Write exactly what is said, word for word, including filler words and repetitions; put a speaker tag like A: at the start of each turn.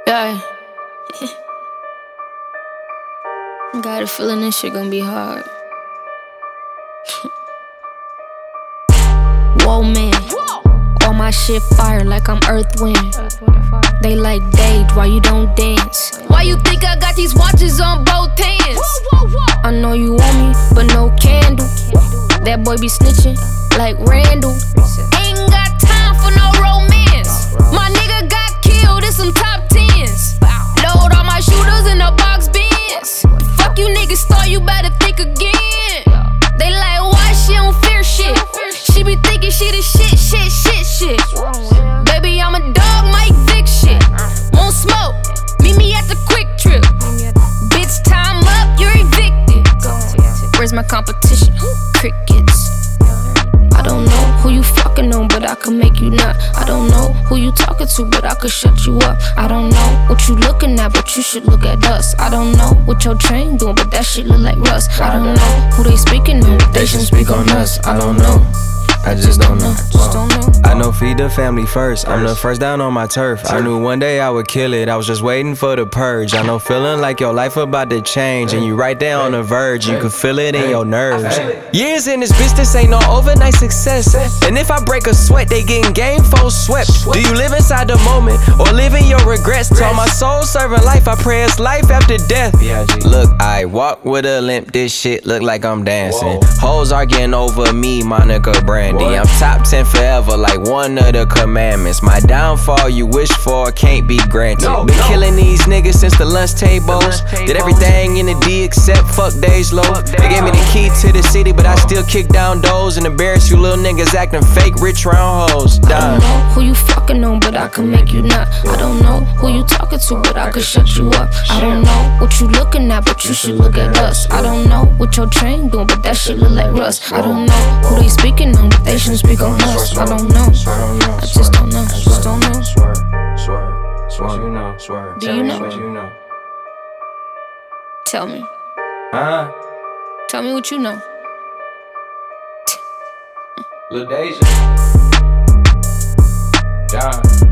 A: Yeah. Got a feeling this shit gonna be hard. Whoa, man. All my shit fire like I'm Earth Wind. They like, Dage, why you don't dance? Why you think I got these watches on both hands? I know you want me, but no candle. That boy be snitching like Randall. Ain't got time for no romance. My nigga got killed in some top tens. Load all my shooters in a box Benz. Fuck you niggas thought, you better think again. They like, why she don't fear shit? She be thinking she the shit, shit, shit, shit. Baby, I'm a dog, Mike Vick shit. Won't smoke, meet me at the Quick Trip. Bitch, time up, you're evicted. Where's my competition? Crickets. I don't know who you fucking on, but I can make you nut. I don't know who you talking to, but I could shut you up. I don't know what you looking at, but you should look at us. I don't know what your chain doing, but that shit look like rust. I don't know who they speaking on, but they should speak on us. I don't know.
B: I just don't know.
A: Just don't know.
B: I know feed the family first. I'm the first down on my turf. I knew one day I would kill it. I was just waiting for the purge. I know feeling like your life about to change, and you right there on the verge. You can feel it in your nerves. Years in this bitch, this ain't no overnight success. And if I break a sweat, they getting game foes swept. Do you live inside the moment or live in your regrets? Told my soul serving life, I pray it's life after death. Look, I walk with a limp. This shit look like I'm dancing. Hoes arguing over me, Monica Brandy. I'm top ten forever, like one of the commandments. My downfall you wish for can't be granted. Been killing these niggas since the lunch tables. Did everything in the D except fuck days low. They gave me the key to the city, but I still kick down doors and embarrass you little niggas acting fake rich round hoes.
A: I don't know who you fucking on, but I can make you nut. I don't know who you talking to, but I could shut you up. I don't know what you looking at, but you should look at us. I don't know what your chain doing, but that shit look like rust. I don't know who they speaking on, but they should speak on us. I don't know. I just don't know. Just don't know.
B: Swear, swear, swear, you know, swear.
A: Do you know?
B: What you know?
A: Tell me.
B: Huh?
A: Tell me what you know.
B: Lil Deja. John.